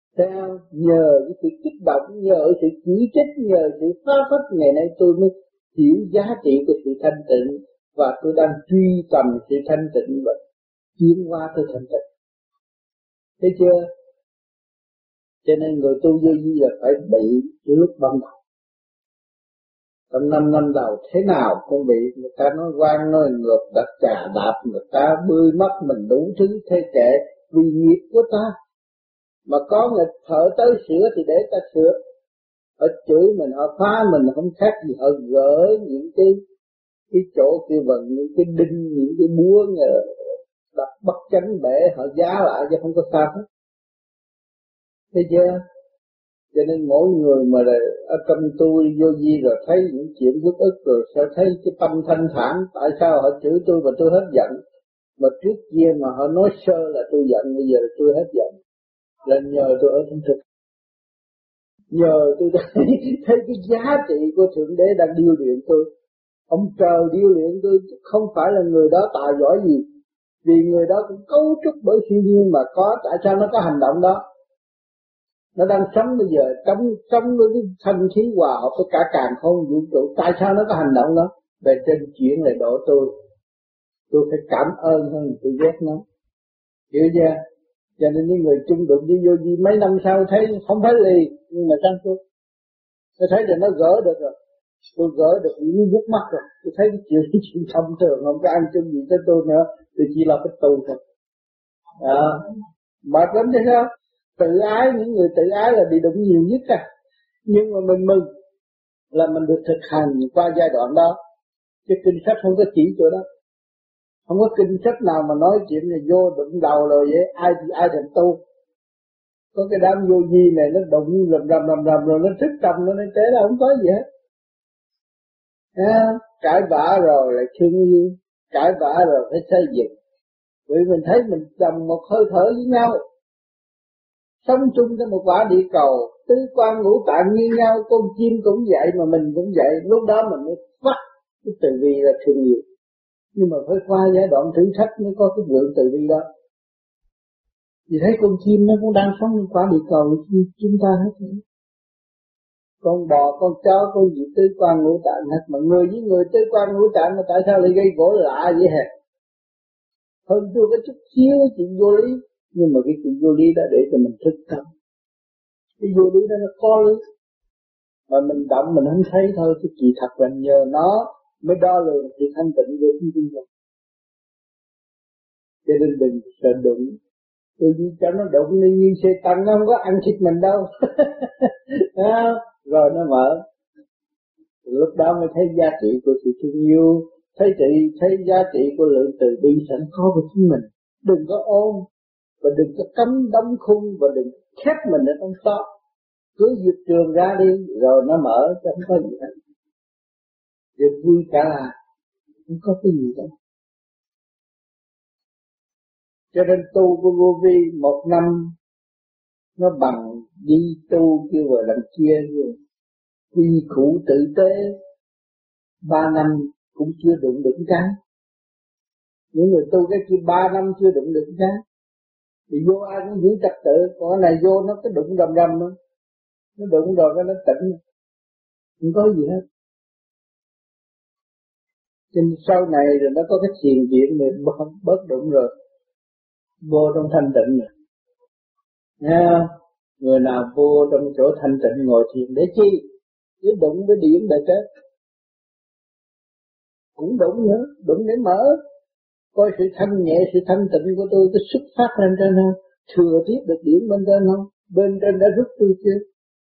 Nhờ cái sự kích động, nhờ sự chỉ trích, nhờ sự phá phách, ngày nay tôi mới hiểu giá trị của sự thanh tịnh, và tôi đang truy tầm sự thanh tịnh và tiến hóa tới thanh tịnh. Thấy chưa? Cho nên người tu vô vi là phải bị lúc ban đầu. Trong 5 năm đầu thế nào cũng bị người ta nói quan nói ngược, ta chà đạp người ta, bươi mắt mình đủ thứ, thế kệ vì nghiệp của ta. Mà có người thợ tới sửa thì để ta sửa. Họ chửi mình, họ phá mình không khác gì, họ gỡ những cái chỗ kia bằng những cái đinh, những cái búa đặt bắt chánh bể, họ giá lại chứ không có sao hết. Thấy chưa? Cho nên mỗi người mà ở trong tôi vô vi rồi thấy những chuyện uất ức rồi sẽ thấy cái tâm thanh thản. Tại sao họ chửi tôi và tôi hết giận? Mà trước kia mà họ nói sơ là tôi giận, bây giờ là tôi hết giận. Là nhờ tôi ở trong thực. Nhờ tôi thấy cái giá trị của Thượng Đế đang điêu luyện tôi. Ông trời điêu luyện tôi không phải là người đó tài giỏi gì. Vì người đó cũng cấu trúc bởi siêu nhiên mà có, tại sao nó có hành động đó? Nó đang sống bây giờ, sống với cái thanh khí hòa hợp với cả càn khôn vũ trụ, tại sao nó có hành động đó? Về trên chuyển lại độ tôi phải cảm ơn hơn tôi ghét nó. Hiểu chưa? Cho nên những người chung đụng với vô vi mấy năm sau thấy không phải lì, nhưng mà trăng tôi thấy là nó gỡ được rồi. Tôi gỡ được những vút mắt rồi. Tôi thấy cái chuyện thông thường không có ăn chung gì tới tôi nữa. Tôi chỉ là cái tu thôi. Mệt lắm chứ sao? Tự ái, những người tự ái là bị đụng nhiều nhất à. Nhưng mà mình mừng là mình được thực hành qua giai đoạn đó. Chứ kinh sách không có chỉ chỗ đó. Không có kinh sách nào mà nói chuyện là vô đụng đầu rồi vậy, ai thành tu. Có cái đám vô vi này nó đụng rầm rồi nó thức tâm nó nói thế là không có gì hết. Cãi vã rồi lại thương yêu, cãi vã rồi phải xây dựng. Vì mình thấy mình đồng một hơi thở với nhau, sống chung trên một quả địa cầu, tứ quan ngũ tạng như nhau, con chim cũng vậy mà mình cũng vậy. Lúc đó mình mới phát cái từ bi là thương yêu. Nhưng mà phải qua giai đoạn thử thách mới có cái lượng từ bi đó. Vì thấy con chim nó cũng đang sống trên quả địa cầu như chúng ta hết. Con bò, con chó, con gì tứ quan ngũ tạng hết. Mà người với người tứ quan ngũ tạng mà tại sao lại gây gỗ lạ vậy hả? Hơn tôi có chút xíu chuyện vô lý. Nhưng mà cái chuyện vô lý đó để cho mình thức tâm. Cái vô lý đó nó có lý. Mà mình động mình không thấy thôi. Cái kỳ thật là nhờ nó mới đo lường sự thanh tịnh của chúng ta. Cho nên đừng sợ đụng. Tôi chỉ cho nó đụng đi như xe tăng, nó không có ăn thịt mình đâu. Rồi nó mở. Lúc đó mới thấy giá trị của sự thương yêu, thấy giá trị của lượng từ bi sẵn có của chính mình. Đừng có ôm, và đừng có cấm đóng khung, và đừng khép mình ở trong đó. Cứ diệt trường ra đi, rồi nó mở, chứ không có gì hết. Rồi vui cả là, không có cái gì đâu. Cho nên tu của vô vi 1 năm, nó bằng đi tu kêu vào làm chia rồi. Quy củ tử tế 3 năm cũng chưa đụng được cái. Những người tu cái kia 3 năm chưa đụng được cái. Thì vô ai cũng giữ trật tự, còn cái này vô nó cứ đụng rầm nữa. Nó đụng rồi cái nó tỉnh. Không có gì hết. Trên sau này rồi nó có cái thiền viện này bớt đụng rồi. Vô trong thanh tịnh rồi. Nghe không? Người nào vô trong chỗ thanh tịnh ngồi thiền để chi? Cứ đụng với điển để chết. Cũng đụng nữa, đụng để mở. Coi sự thanh nhẹ, sự thanh tịnh của tôi xuất phát lên trên không? Thừa tiếp được điển bên trên không? Bên trên đã rút tôi chưa?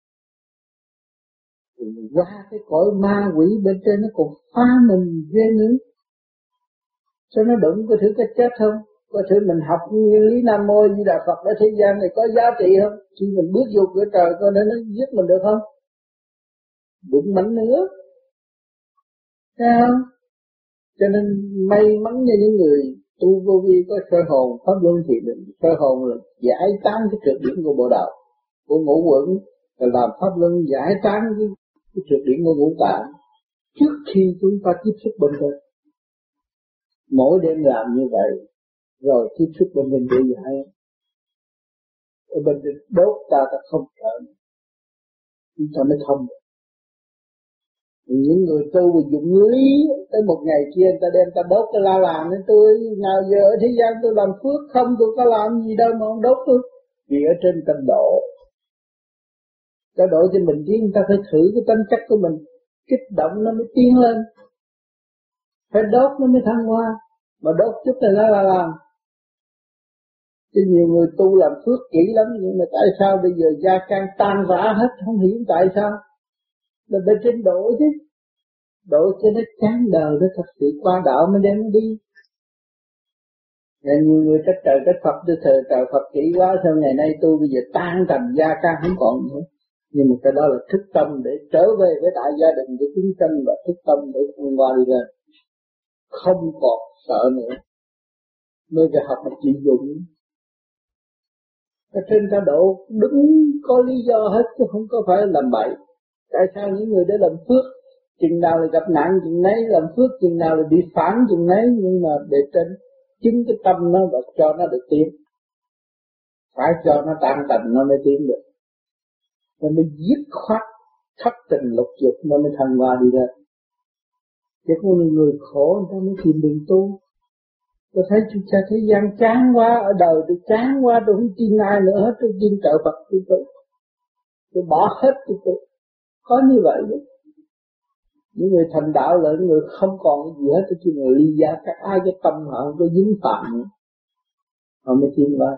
Qua cái cõi ma quỷ bên trên nó còn phá mình ghê nữa. Sao nó đụng có thử cái chết không? Có thử mình học nguyên lý Nam Mô Di Đà Phật ở thế gian này có giá trị không? Khi mình bước vô cửa trời coi nó giết mình được không? Đụng mạnh nữa. Thấy không? Cho nên may mắn cho những người tu vô vi có sơ hồn pháp luân thiền định. Sơ hồn là giải tán cái trượt điển của bộ đạo, của ngũ quẩn, là làm pháp luân giải tán cái trượt điển của ngũ tạng trước khi chúng ta tiếp xúc bên trên. Mỗi đêm làm như vậy rồi tiếp xúc bên trên để giải. Ở bên trên đốt ta không sợ, chúng ta mới thông. Những người tu và dụng lý, tới một ngày kia người ta đem ta đốt cái la làng nên tôi nào giờ ở thế gian tôi làm phước không, tôi có làm gì đâu mà ông đốt tôi. Vì ở trên ta độ, ta độ cho mình tiến, ta phải thử cái tính chất của mình, kích động nó mới tiến lên, phải đốt nó mới thăng hoa, mà đốt chút là la làng. Chứ nhiều người tu làm phước kỹ lắm, nhưng mà tại sao bây giờ gia can tan rã hết, không hiểu tại sao. Là bên trên độ chứ, độ cho nó chán đời, nó thật sự qua đạo mới đem nó đi. Nên nhiều người trách trời trách Phật, tôi thờ trời Phật kỹ quá, sao ngày nay tôi bây giờ tan tành gia can không còn nữa. Nhưng mà cái đó là thức tâm để trở về với đại gia đình của chúng sanh, và thức tâm để thông qua đi lên, không còn sợ nữa, mới về học mà chịu dụng. Ở trên cao độ đứng có lý do hết chứ không có phải làm bậy. Tại sao những người đã làm phước, chừng nào là gặp nạn chừng nấy, làm phước chừng nào là bị phản chừng nấy, nhưng mà để trên chứng cái tâm nó và cho nó được tiến, phải cho nó tan tành nó mới tiến được, nó mới dứt khoát thất tình lục dục, nó mới thành hoa đi ra. Chứ có người khổ người ta mới tìm đường tu. Tôi thấy chúng ta thế gian chán quá, ở đời tôi chán quá, tôi không tin ai nữa hết, tôi tin trợ Phật tôi bỏ hết tôi. Có như vậy đó. Những người thành đạo là những người không còn cái gì hết, chứ người ly gia các ai cái tâm họ không có dính phạm nữa, họ mới tin vào.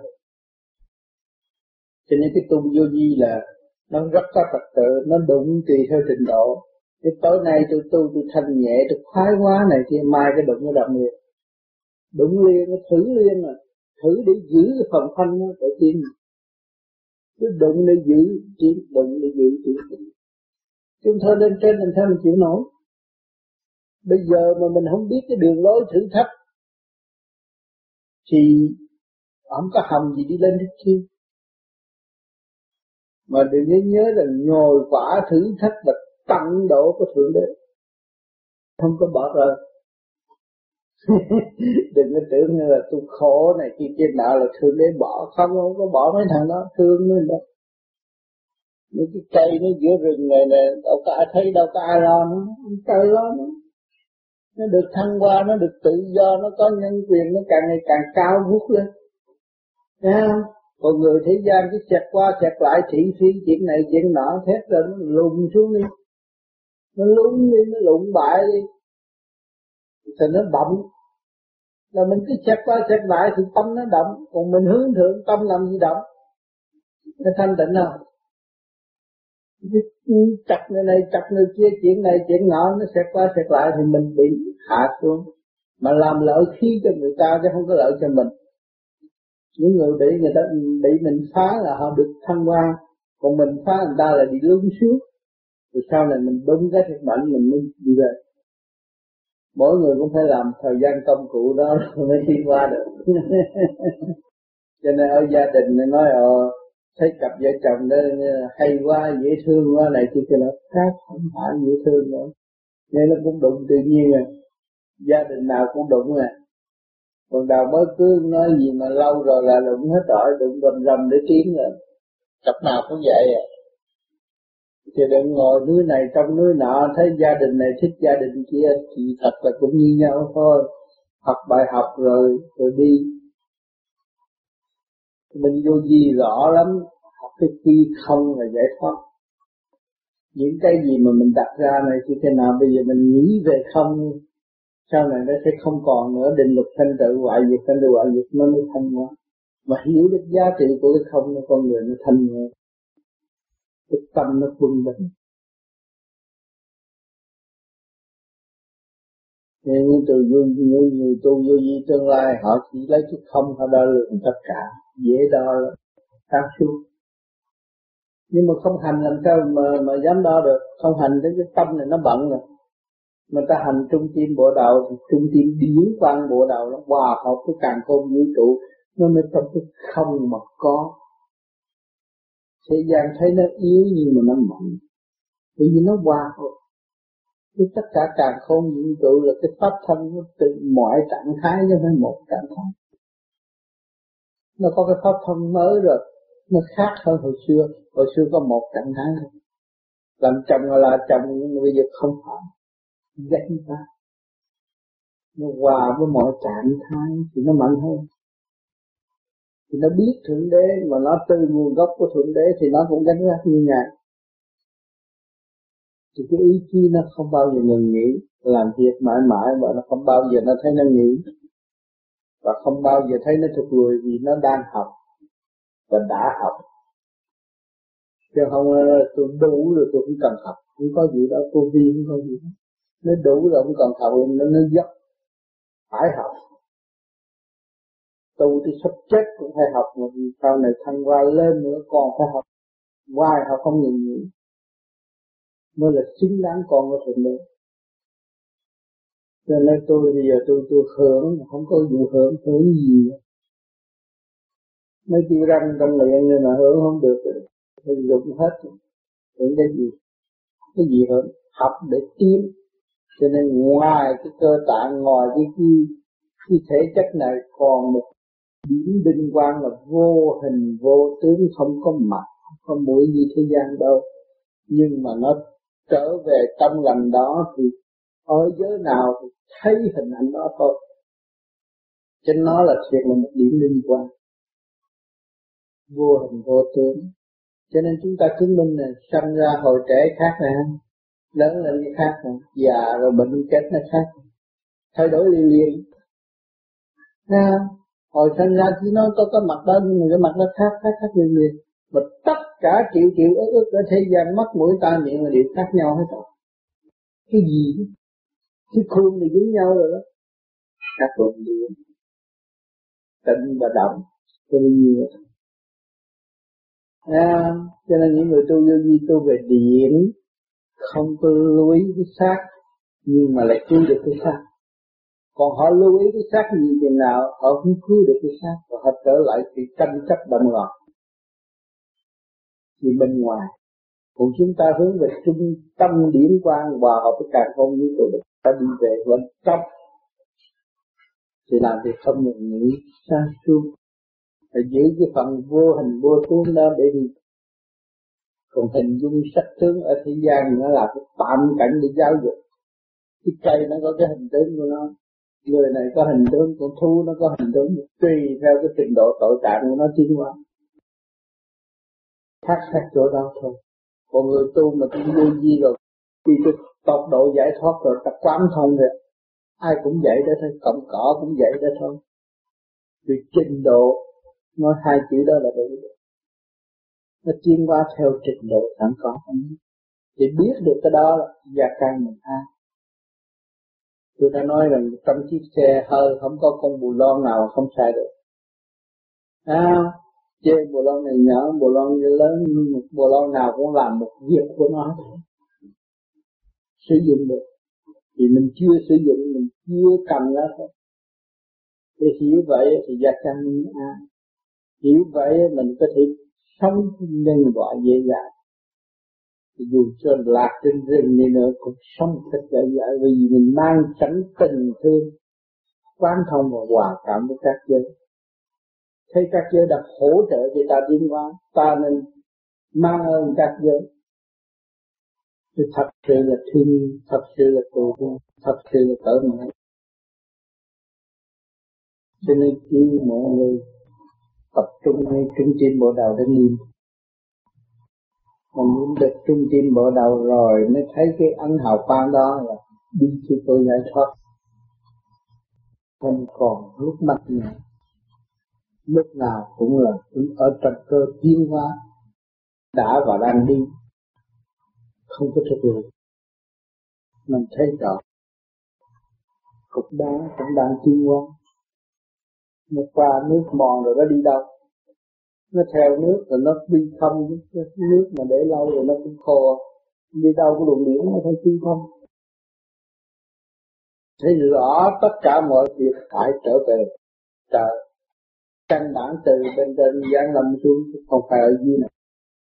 Cho nên cái tu vô vi là nó rất có trật tự, nó đúng tùy theo trình độ. Cái tối nay tôi tu tôi thanh nhẹ, tôi khoái quá này kia, mai cái đụng nó đậm liền, đụng liền, nó thử liền à, thử để giữ cái phần thanh nó tự tin. Cứ đụng để giữ tiến, đụng để giữ tiến. Chúng ta lên trên làm sao mình chịu nổi. Bây giờ mà mình không biết cái đường lối thử thách thì không có hầm gì đi lên hết kia. Mà đừng nhớ là nhồi quả thử thách là tận độ của Thượng Đế, không có bỏ rơi. Đừng có tưởng là tôi khổ này kia nọ là Thượng Đế bỏ, không có bỏ mấy thằng đó, thương nó đâu. Những cái cây nó giữa rừng này nè, đâu có ai thấy, đâu có ai lo nó, trời lo nó được thăng hoa, nó được tự do, nó có nhân quyền, nó càng ngày càng cao vút lên. Thấy không? Còn người thế gian cứ xẹt qua xẹt lại, thị phi chuyện này chuyện nọ, thét rồi nó lùn xuống đi, nó lún đi, nó lụng bại đi, thì nó động. Là mình cứ xẹt qua xẹt lại thì tâm nó động, còn mình hướng thượng tâm làm gì động? Nó thanh tịnh không? Chặt người này chặt người kia, chuyện này chuyện nọ, nó xẹt qua xẹt lại thì mình bị hạ xuống, mà làm lợi khí cho người ta chứ không có lợi cho mình. Những người bị người ta bị mình phá là họ được thăng hoa, còn mình phá người ta là bị lún xuống. Rồi sau này mình đúng cái thiệt mạnh mình mới đi về. Mỗi người cũng phải làm thời gian công cụ đó mới đi qua được. Cho nên ở gia đình này nói thấy cặp vợ chồng đó hay quá, dễ thương quá này thì cái là khác, không phải dễ thương nữa. Nên nó cũng đụng tự nhiên à, gia đình nào cũng đụng à. Còn đầu mới cưới nói gì mà lâu rồi là đụng hết rồi, đụng rầm để tiến rồi. Cặp nào cũng vậy à. Thì đừng ngồi núi này trong núi nọ, thấy gia đình này thích gia đình kia thì thật là cũng như nhau thôi. Học bài học rồi đi. Mình vô vi rõ lắm, học cái quy không là giải thoát. Những cái gì mà mình đặt ra này thì thế nào bây giờ mình nghĩ về không, sau này nó sẽ không còn nữa, định luật thanh tự hoại diệt, thanh tự hoại diệt nó mới thanh hóa. Mà hiểu được giá trị của cái không, con người nó thanh hóa, cái tâm nó quân bình. Nên những người tu vô vi tương lai họ chỉ lấy cái không, họ đo lường tất cả, dễ đo lắm, sáng suốt. Nhưng mà không hành làm sao mà dám đo được, không hành tới cái tâm này nó bận rồi. Mà ta hành trung tim bộ đầu thì trung tim điển quang bộ đầu nó hòa hợp với càn khôn vũ trụ, nó mới trong cái không mà có. Thế gian thấy nó yếu nhưng mà nó mạnh, bởi vì nó hòa hợp. Thì tất cả càn khôn vũ trụ là cái pháp thân nó từ mọi trạng thái cho nên một trạng thái. Nó có cái pháp thân mới rồi, nó khác hơn hồi xưa có một trạng thái thôi. Làm chồng là chồng, nhưng mà bây giờ không phải. Ghét người ta. Nó hòa với mọi trạng thái thì nó mạnh hơn. Thì nó biết Thượng Đế mà nó từ nguồn gốc của Thượng Đế thì nó cũng gánh vác như Ngài. Thì cái ý chí nó không bao giờ ngừng nghỉ, làm việc mãi mãi và nó không bao giờ nó thấy nó nghỉ. Và không bao giờ thấy nó thụt lùi vì nó đang học và đã học. Chứ không tôi đủ rồi tôi không cần học, không có gì đó, cô vi không có gì đó. Nó đủ rồi không cần học, nó dốc. Phải học. Tu thì sắp chết cũng phải học, mà sau này thăng hoa lên nữa còn phải học. Hoài học không ngừng nghỉ. Mới là xứng đáng con của Thượng Đế. Cho nên tôi bây giờ tôi hưởng, không có vụ hưởng gì. Mấy chữ răng trong miệng nhưng mà hưởng không được, thì dụng hết. Hưởng cái gì? Cái gì hưởng? Học để tiến. Cho nên ngoài cái cơ tạng, ngoài cái thể chất này còn một điểm đinh quang là vô hình vô tướng, không có mặt, không có mũi như thế gian đâu. Nhưng mà nó trở về tâm lành đó thì ở giới nào thì thấy hình ảnh đó thôi. Cho nó là thiệt là một điểm liên quan. Vô hình vô tướng. Cho nên chúng ta chứng minh là sanh ra hồi trẻ khác này, lớn lên cái khác này, già rồi bệnh chết nó khác, thay đổi liên liên. Hồi sanh ra chỉ nói có cái mặt đó nhưng mà cái mặt đó khác liên liên. Mà tất cả triệu ức ở thế gian, mắt mũi tai miệng là đều khác nhau hết rồi. Cái gì? Cái khuôn thì giống nhau rồi đó. Các luận điệu tịnh và động cho nên nhiều. Cho nên những người tu vô vi tu về điện không có lưu ý cái xác nhưng mà lại cứu được cái xác. Còn họ lưu ý cái xác gì chừng nào họ không cứu được cái xác và họ trở lại sự tranh chấp động loạn thì bên ngoài. Còn chúng ta hướng về trung tâm điểm quang hòa hợp với càn khôn vũ trụ, ta đi về bên trong thì làm việc không ngừng nghỉ sáng suốt, phải giữ cái phần vô hình vô tướng đó để đi. Còn hình dung sắc tướng ở thế gian nó là cái tạm cảnh để giáo dục. Cái cây nó có cái hình tướng của nó, người này có hình tướng, con thú nó có hình tướng, tùy theo cái trình độ tội trạng của nó tiến hóa. Khác chỗ đó thôi. Còn người tu mà tu vô vi rồi, khi cái tốc độ giải thoát rồi, ta quán thông rồi, ai cũng vậy đó thôi, cọng cỏ cũng vậy đó thôi. Vì trình độ, nói hai chữ đó là đủ. Nó tiến hóa theo trình độ sẵn có. Thì biết được cái đó là gia căn mình an. Tôi đã nói rằng trong chiếc xe hơi không có con bù lon nào không xài được. Chê bù lon này nhỏ, bù lon này lớn, nhưng một bù lon nào cũng làm một việc của nó thôi. Sử dụng được. Thì mình chưa sử dụng, mình chưa cầm nó thôi. Để hiểu vậy thì gia căn mình an. Hiểu vậy mình có thể sống nhân quả dễ dàng. Dù cho lạc trên rừng này nữa cũng sống thật dễ dàng, vì mình mang sẵn tình thương, quán thông và hòa cảm với các giới. Thấy các giới đã hỗ trợ cho ta tiến hóa, ta nên mang ơn các giới. Thì thật sự là thương, thật sự là cầu vui, thật sự là cởi mở. Cho nên khi mọi người tập trung ngay trung tim bộ đầu để niệm, còn niệm được trung tim bộ đầu rồi mới thấy cái ấn hào quang đó là đi cho tôi giải thoát. Không còn lúc mắt nữa, lúc nào cũng là ở trong cơ tiến hóa đã và đang đi, không có thực lực. Mình thấy rõ cục đá cũng đang tiến hóa. Nó qua nước mòn rồi nó đi đâu? Nó theo nước rồi nó đi không, nước mà để lâu rồi nó cũng khô. Đi đâu có luồng điển nó phải đi không? Thấy rõ tất cả mọi việc phải trở về trời. Căn bản từ bên trên giáng lâm xuống, không phải ở dưới này.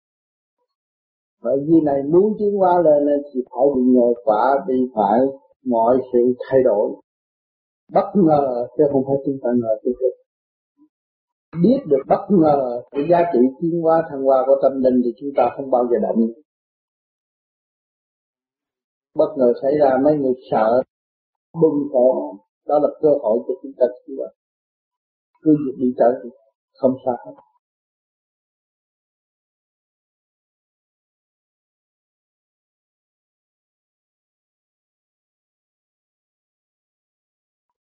Ở dưới này muốn tiến hóa lên thì phải bị nhờ quả, bị phải mọi sự thay đổi. Bất ngờ chứ không phải chúng ta ngờ được. Biết được bất ngờ cái giá trị tiến hóa thăng hoa của tâm linh thì chúng ta không bao giờ động. bất ngờ xảy ra mấy người sợ bùng khổ, đó là cơ hội cho chúng ta cứu. Cứ bị trở thì không sao hết.